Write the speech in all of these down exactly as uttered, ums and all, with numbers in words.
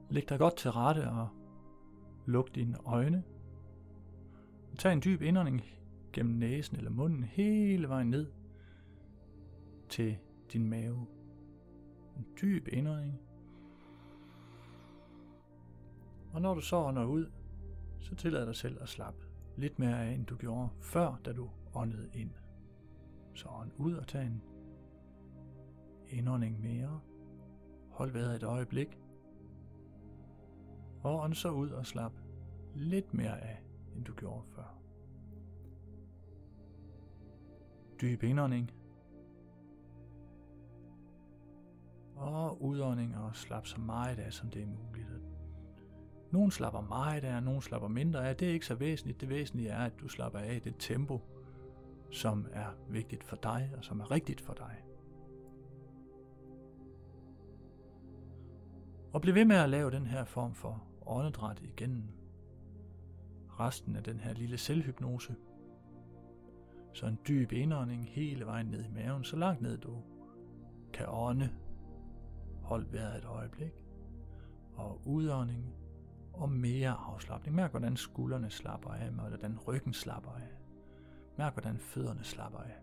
Læg dig godt til rette og luk dine øjne. Tag en dyb indånding gennem næsen eller munden hele vejen ned til din mave. En dyb indånding. Og når du så ånder ud, så tillad dig selv at slappe lidt mere af, end du gjorde før, da du åndede ind. Så ånd ud og tag en indånding mere. Hold vejret et øjeblik. Og ånd så ud og slap lidt mere af, end du gjorde før. Dyb indånding. Og udånding, og slap så meget af, som det er muligt. Nogen slapper meget af, og nogen slapper mindre af. Det er ikke så væsentligt. Det væsentlige er, at du slapper af i det tempo, som er vigtigt for dig, og som er rigtigt for dig. Og bliv ved med at lave den her form for åndedræt igennem resten af den her lille selvhypnose. Så en dyb indånding hele vejen ned i maven, så langt ned du kan ånde. Hold vejret et øjeblik. Og udånding og mere afslapning. Mærk, hvordan skuldrene slapper af, og hvordan ryggen slapper af. Mærk, hvordan fødderne slapper af.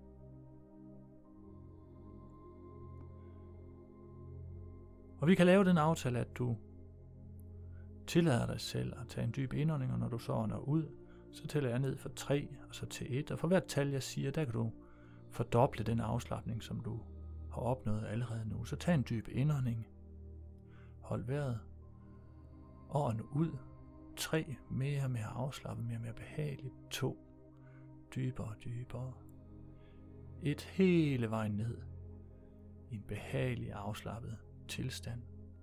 Og vi kan lave den aftale, at du tillader dig selv at tage en dyb indånding, og når du så ånder ud, så tæller jeg ned fra tre og så til et. Og for hvert tal, jeg siger, der kan du fordoble den afslapning, som du har opnået allerede nu. Så tag en dyb indånding. Hold vejret. Og ånd ud. tre. Mere og mere afslappet, mere og mere behageligt. to. Dybere og dybere. et. Hele vejen ned i en behagelig afslappet tilstand.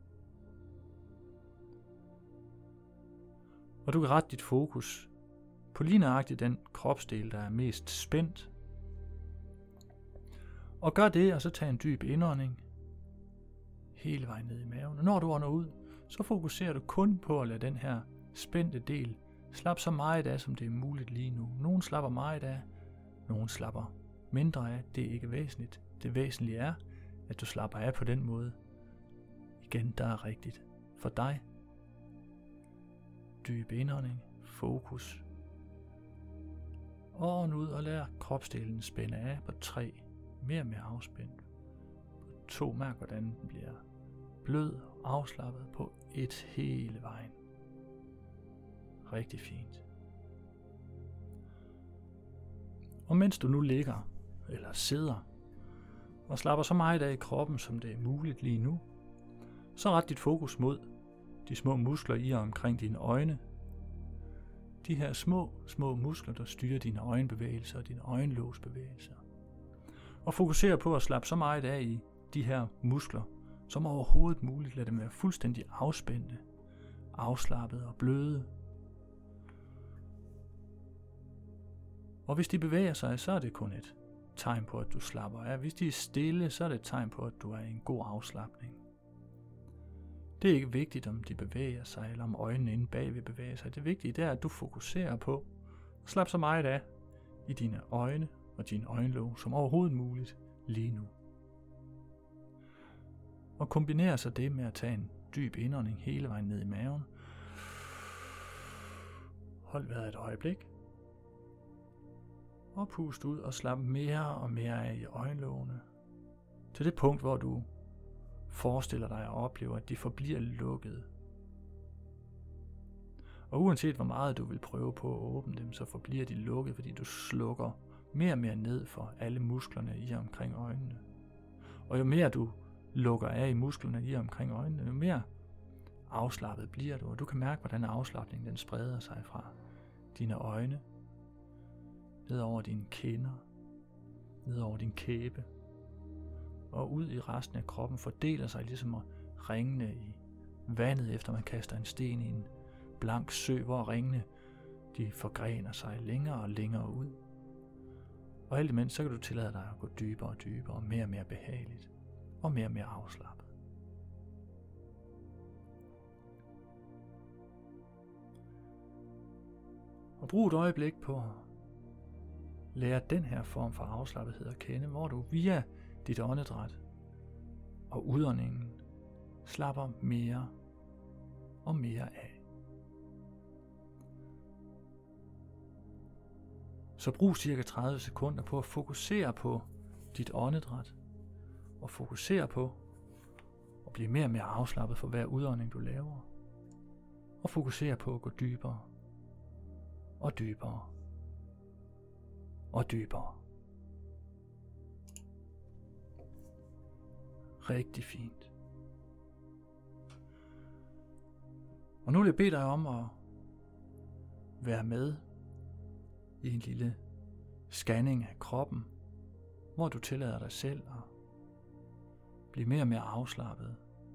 Og du kan rette dit fokus på lige nøjagtigt den kropsdel, der er mest spændt. Og gør det, og så tag en dyb indånding hele vejen ned i maven. Og når du ånder ud, så fokuserer du kun på at lade den her spændte del slappe så meget af, som det er muligt lige nu. Nogen slapper meget af, nogen slapper mindre af. Det er ikke væsentligt. Det væsentlige er, at du slapper af på den måde, igen, der er rigtigt for dig. Dyb indånding, fokus. Og ånd ud og lad kropsdelen spænde af på tre. Mere og mere afspændt. På to, mærk hvordan den bliver blød og afslappet. På et hele vejen. Rigtig fint. Og mens du nu ligger eller sidder og slapper så meget af i kroppen, som det er muligt lige nu, så ret dit fokus mod de små muskler i og omkring dine øjne. De her små, små muskler, der styrer dine øjenbevægelser og dine øjenlågsbevægelser. Og fokuser på at slappe så meget af i de her muskler, som overhovedet muligt. Lad dem være fuldstændig afspændte, afslappede og bløde. Og hvis de bevæger sig, så er det kun et tegn på, at du slapper af. Hvis de er stille, så er det et tegn på, at du er i en god afslapning. Det er ikke vigtigt, om de bevæger sig, eller om øjnene inde bagved bevæger sig. Det vigtige det er, at du fokuserer på at slappe så meget af i dine øjne og dine øjenlåg som overhovedet muligt lige nu. Og kombinere så det med at tage en dyb indånding hele vejen ned i maven. Hold vejret et øjeblik. Og pust ud og slap mere og mere af i øjenlågene. Til det punkt, hvor du forestiller dig og oplever, at de forbliver lukket. Og uanset hvor meget du vil prøve på at åbne dem, så forbliver de lukket, fordi du slukker mere og mere ned for alle musklerne i og omkring øjnene. Og jo mere du lukker af i musklerne i og omkring øjnene, jo mere afslappet bliver du. Og du kan mærke, hvordan afslapningen den spreder sig fra dine øjne, ned over dine kinder, ned over din kæbe, og ud i resten af kroppen, fordeler sig ligesom ringene i vandet, efter man kaster en sten i en blank sø, hvor ringene de forgrener sig længere og længere ud. Og alt imens, så kan du tillade dig at gå dybere og dybere, og mere og mere behageligt, og mere og mere afslappet. Og brug et øjeblik på at lære den her form for afslappethed at kende, hvor du via dit åndedræt og udåndingen slapper mere og mere af. Så brug cirka tredive sekunder på at fokusere på dit åndedræt, og fokusere på at blive mere og mere afslappet for hver udånding, du laver. Og fokusere på at gå dybere og dybere og dybere. Rigtig fint. Og nu vil jeg bede dig om at være med i en lille scanning af kroppen, hvor du tillader dig selv at blive mere og mere afslappet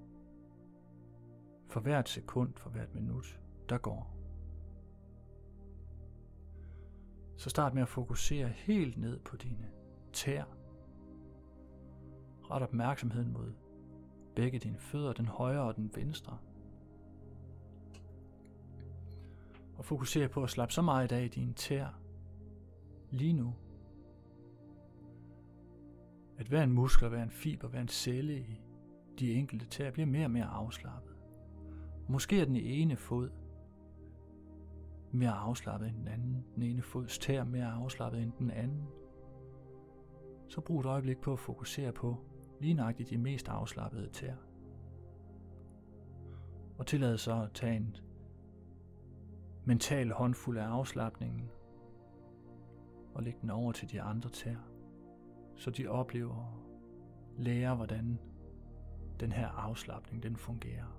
for hvert sekund, for hvert minut, der går. Så start med at fokusere helt ned på dine tæer. Ret opmærksomheden mod begge dine fødder, den højre og den venstre. Og fokusere på at slappe så meget af i dine tæer lige nu, at hver en muskel, hver en fiber, hver en celle i de enkelte tæer bliver mere og mere afslappet. Måske er den ene fod mere afslappet end den anden, den ene fods tæer mere afslappet end den anden. Så brug et øjeblik på at fokusere på lige nøjagtigt de mest afslappede tæer. Og tillad så at tage en mental håndfuld af afslapningen og lægge den over til de andre tæer, så de oplever og lærer, hvordan den her afslapning den fungerer.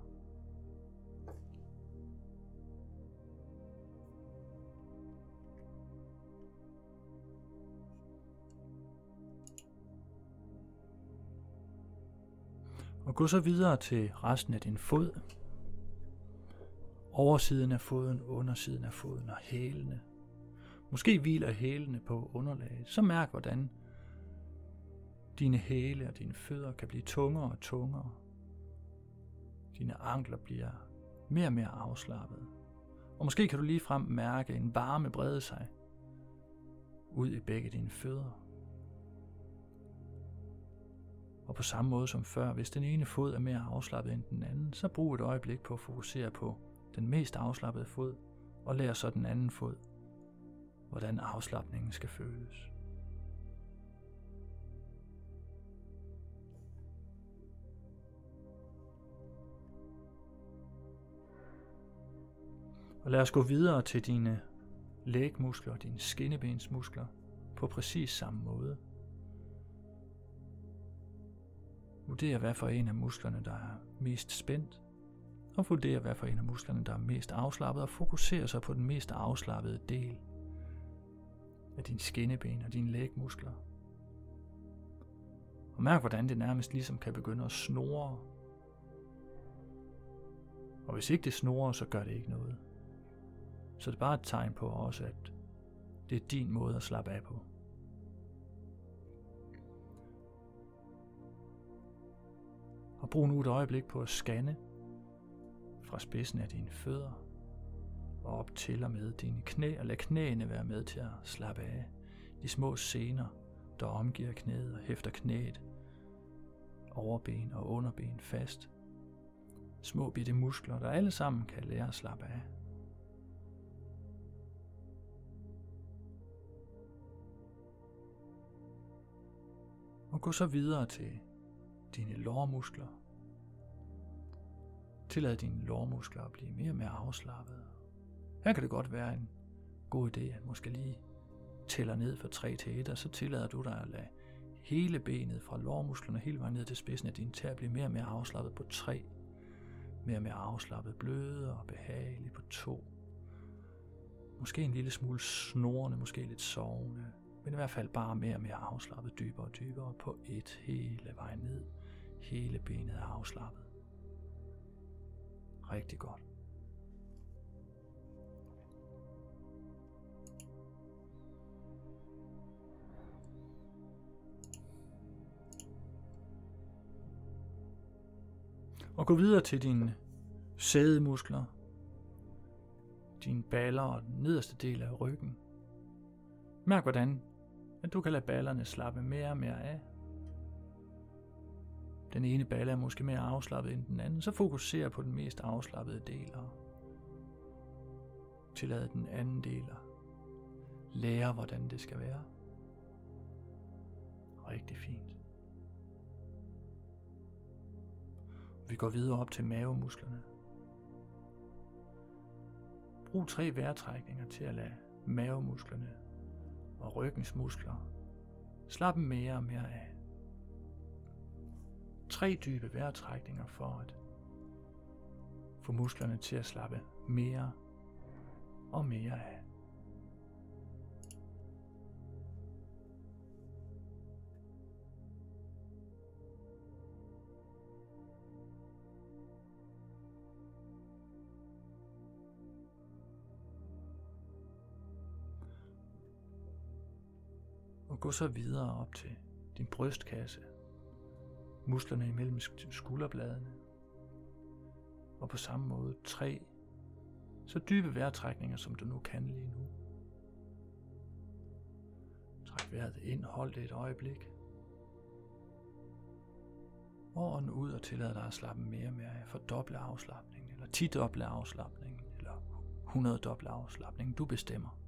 Og gå så videre til resten af din fod. Oversiden af foden, undersiden af foden og hælene. Måske hviler hælene på underlaget. Så mærk, hvordan dine hæle og dine fødder kan blive tungere og tungere. Dine ankler bliver mere og mere afslappet. Og måske kan du ligefrem mærke en varme brede sig ud i begge dine fødder. Og på samme måde som før, hvis den ene fod er mere afslappet end den anden, så brug et øjeblik på at fokusere på den mest afslappede fod, og lær så den anden fod, hvordan afslapningen skal føles. Og lad os gå videre til dine lægmuskler og dine skinnebensmuskler på præcis samme måde. Vurder, hvad for en af musklerne, der er mest spændt, og vurder, hvad for en af musklerne, der er mest afslappet, og fokuser så på den mest afslappede del af dine skinneben og dine lægmuskler. Og mærk, hvordan det nærmest ligesom kan begynde at snurre. Og hvis ikke det snurrer, så gør det ikke noget. Så det er bare et tegn på også, at det er din måde at slappe af på. Og brug nu et øjeblik på at scanne fra spidsen af dine fødder og op til og med dine knæ, og lad knæene være med til at slappe af. De små sener, der omgiver knæet og hæfter knæet, overben og underben fast. Små bitte muskler, der alle sammen kan lære at slappe af. Og gå så videre til dine lårmuskler. Tillad dine lårmuskler at blive mere og mere afslappede. Her kan det godt være en god idé, at måske lige tæller ned fra tre til et, og så tillader du dig at lade hele benet fra lårmusklerne hele vejen ned til spidsen af dine tæer blive mere og mere afslappet på tre. Mere og mere afslappet, bløde og behagelig på to. Måske en lille smule snorende, måske lidt sovende, men i hvert fald bare mere og mere afslappet, dybere og dybere på et, hele vejen ned. Hele benet er afslappet. Rigtig godt. Og gå videre til dine sædemuskler, dine baller og den nederste del af ryggen. Mærk hvordan, at du kan lade ballerne slappe mere og mere af. den ene balle er måske mere afslappet end den anden, så fokuser på den mest afslappede del og tillad den anden del at lære, hvordan det skal være. Rigtig fint. Vi går videre op til mavemusklerne. Brug tre vejrtrækninger til at lade mavemusklerne og ryggens muskler slappe mere og mere af. Tre dybe vejrtrækninger for at få musklerne til at slappe mere og mere af. Og gå så videre op til din brystkasse, musklerne imellem skulderbladene, og på samme måde tre så dybe vejrtrækninger, som du nu kan lige nu. Træk vejret ind, hold det et øjeblik. Og ånd ud og tillad dig at slappe mere og mere af. Fordoble afslapningen, eller tidoble afslapningen, eller hundreddoble afslapningen. Du bestemmer.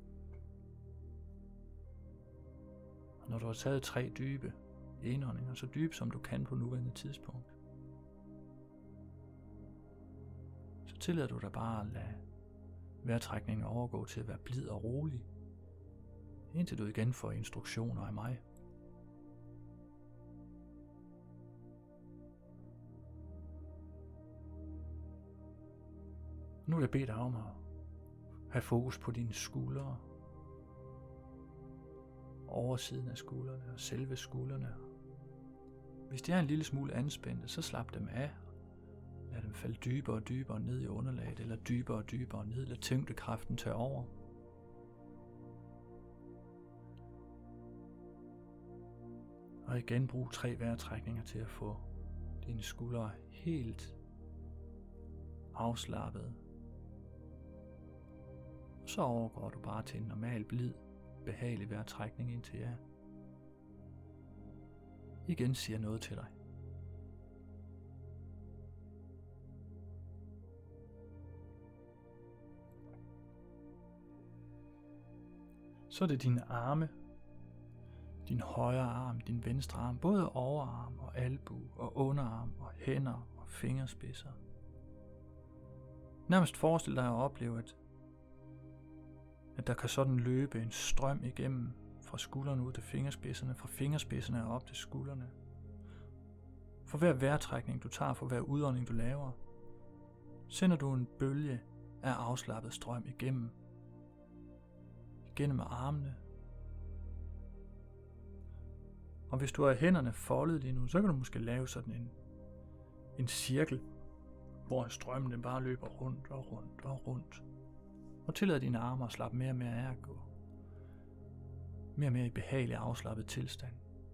Og når du har taget tre dybe indåndinger, så dybe som du kan på nuværende tidspunkt, så tillader du dig bare at lade vejrtrækningen overgå til at være blid og rolig, indtil du igen får instruktioner af mig. Nu vil jeg bede dig om at have fokus på dine skuldre, oversiden af skuldrene og selve skuldrene. Hvis de er en lille smule anspændte, så slap dem af. Lad dem falde dybere og dybere ned i underlaget, eller dybere og dybere ned. Lad tyngdekraften tage over. Og igen brug tre vejrtrækninger til at få dine skuldre helt afslappet. Så overgår du bare til en normal, blid, behagelig vejrtrækning, indtil jeg igen siger noget til dig. Så er det dine arme, din højre arm, din venstre arm, både overarm og albue og underarm og hænder og fingerspidser. Nærmest forestil dig at opleve, at, at der kan sådan løbe en strøm igennem fra skuldrene ud til fingerspidserne, fra fingerspidserne og op til skuldrene. For hver vejrtrækning du tager, for hver udånding du laver, sender du en bølge af afslappet strøm igennem. Igennem armene. Og hvis du har hænderne foldet lige nu, så kan du måske lave sådan en, en cirkel, hvor strømmen den bare løber rundt og rundt og rundt. Og tillad dine arme at slappe mere og mere af at gå. Mere og mere i behagelig afslappet tilstand.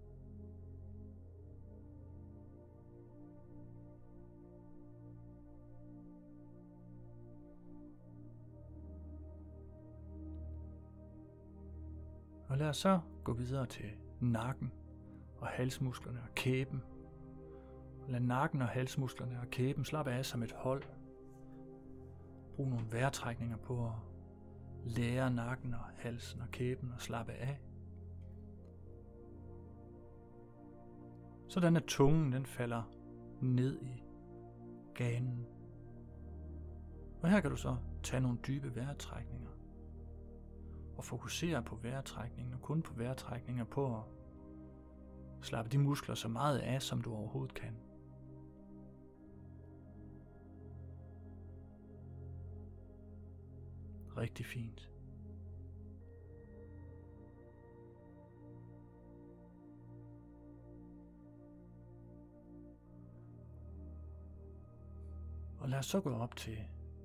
Og lad os så gå videre til nakken og halsmusklerne og kæben. Lad nakken og halsmusklerne og kæben slappe af som et hold. Brug nogle vejrtrækninger på at lære nakken og halsen og kæben og slappe af. Sådan at tungen den falder ned i ganen. Og her kan du så tage nogle dybe vejrtrækninger. Og fokusere på vejrtrækningen og kun på vejrtrækninger på at slappe de muskler så meget af, som du overhovedet kan. Rigtig fint. Og lad os så gå op til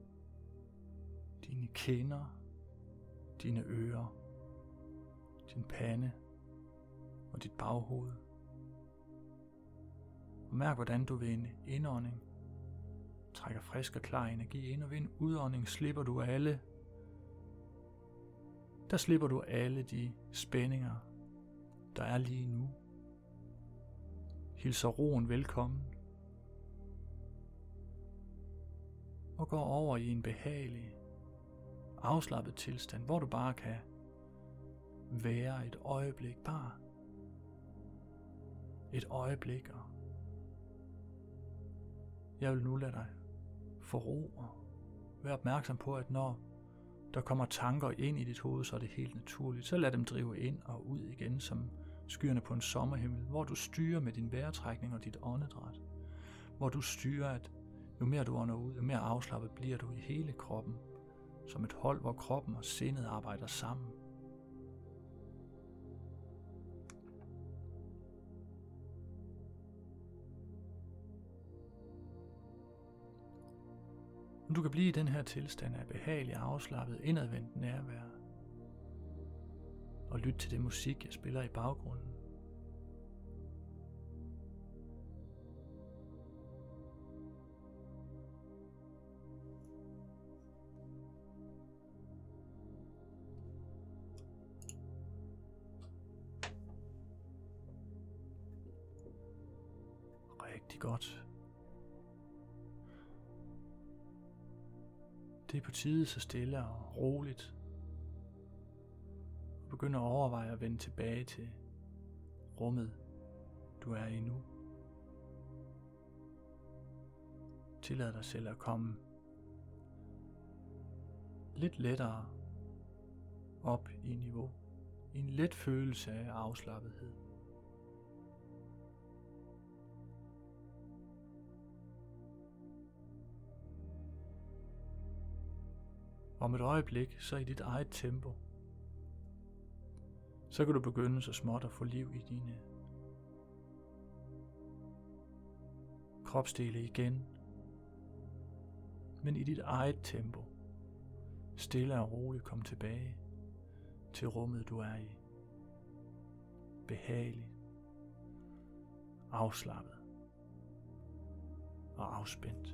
dine kinder, dine ører, din pande og dit baghoved. Og mærk, hvordan du ved en indånding trækker frisk og klar energi ind, og ved en udånding slipper du alle, der slipper du alle de spændinger, der er lige nu. hilser roen velkommen og går over i en behagelig, afslappet tilstand, hvor du bare kan være et øjeblik, bare et øjeblik, og jeg vil nu lade dig få ro og være opmærksom på, at når der kommer tanker ind i dit hoved, så er det helt naturligt. Så lad dem drive ind og ud igen som skyerne på en sommerhimmel, hvor du styrer med din vejrtrækning og dit åndedræt. Hvor du styrer, at jo mere du ånder ud, jo mere afslappet bliver du i hele kroppen, som et hold, hvor kroppen og sindet arbejder sammen. Du kan blive i den her tilstand af behagelig, afslappet, indadvendt nærvær og lytte til det musik, jeg spiller i baggrunden. Rigtig godt. Det er på tide så stille og roligt og begynder at overveje at vende tilbage til rummet, du er i nu. Tillad dig selv at komme lidt lettere op i niveau, i en let følelse af afslappethed. Om et øjeblik, så i dit eget tempo, så kan du begynde så småt at få liv i dine kropsdele igen, men i dit eget tempo, stille og roligt kom tilbage til rummet, du er i. Behagelig, afslappet og afspændt.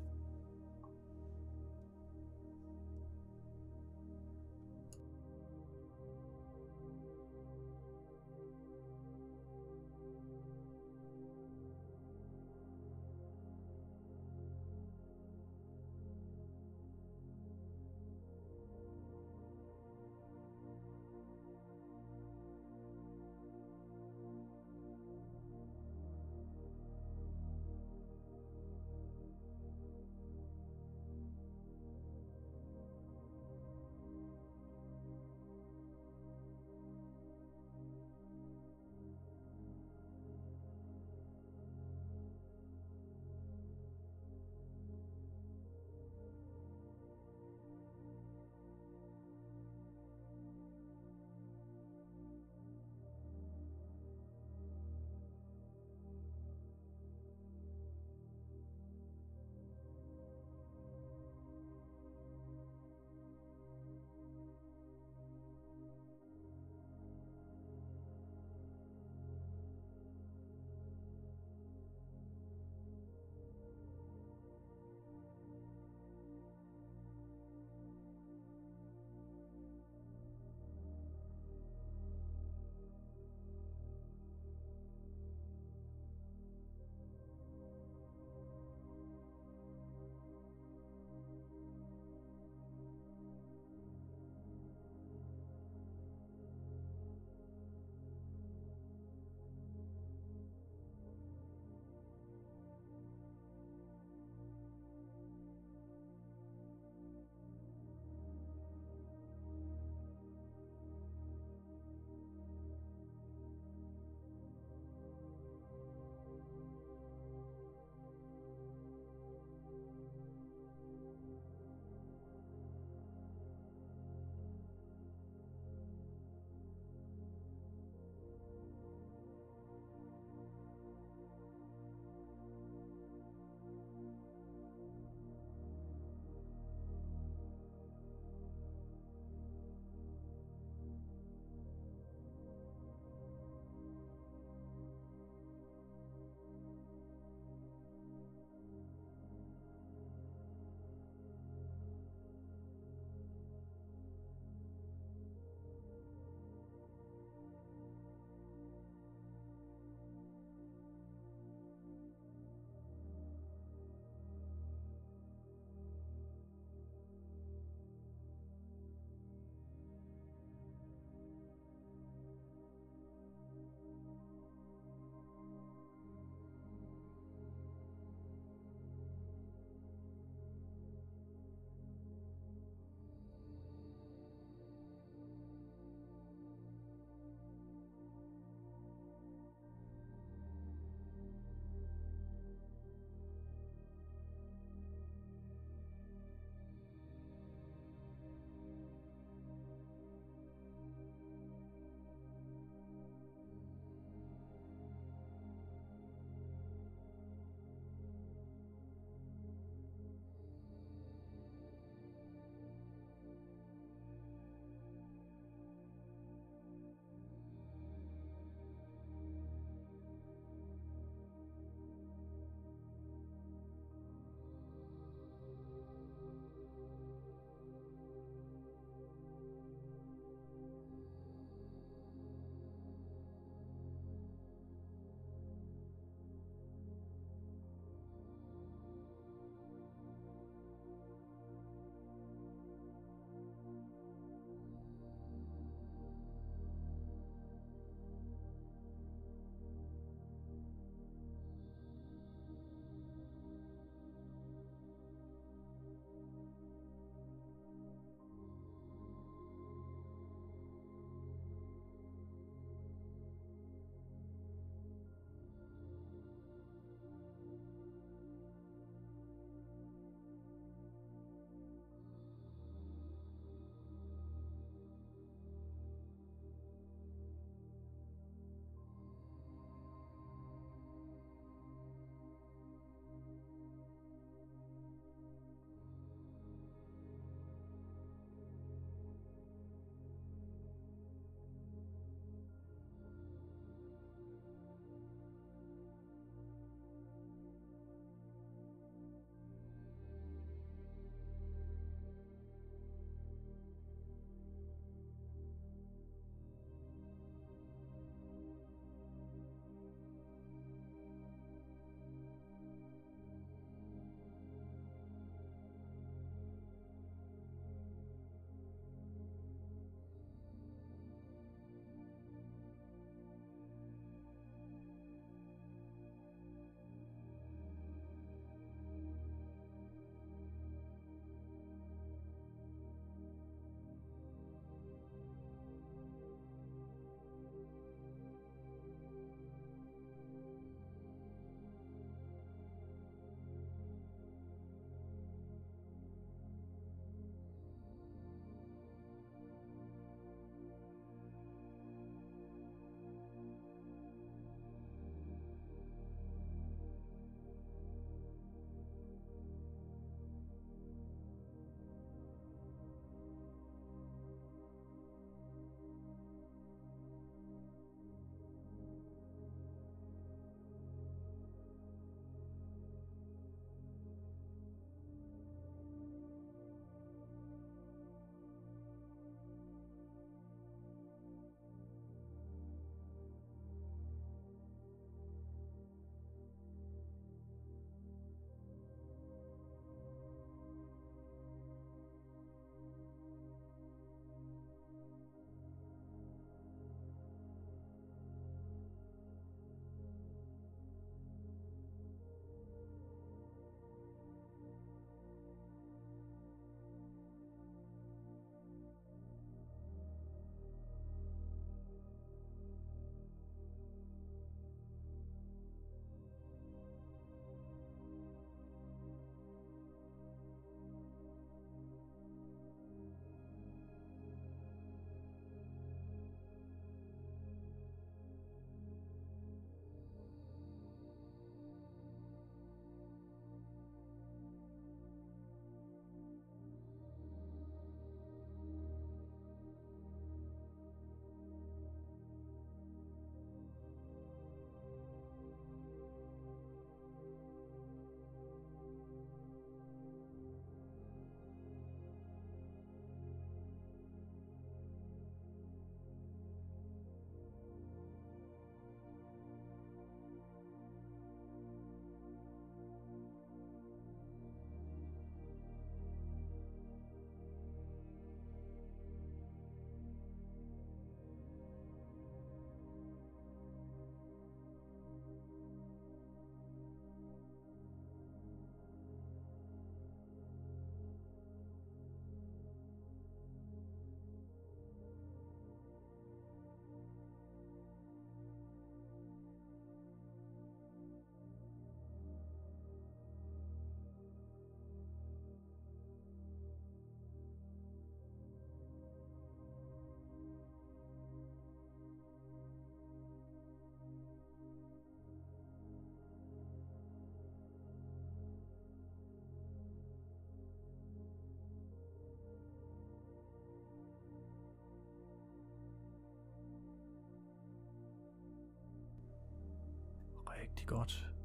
rigtig godt.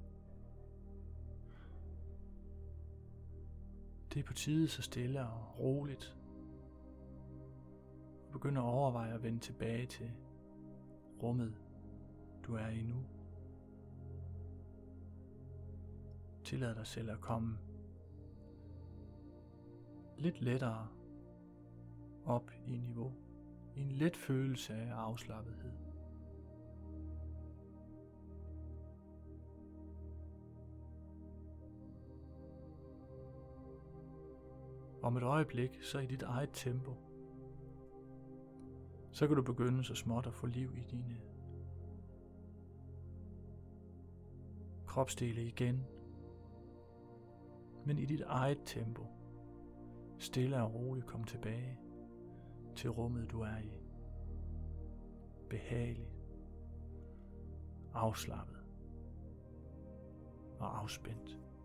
Det er på tide så stille og roligt. Du begynder at overveje at vende tilbage til rummet, du er i nu. Tillad dig selv at komme lidt lettere op i niveau, i en let følelse af afslappethed. Om et øjeblik, så i dit eget tempo, så kan du begynde så småt at få liv i dine kropsdele igen, men i dit eget tempo, stille og roligt kom tilbage til rummet, du er i. Behageligt, afslappet og afspændt.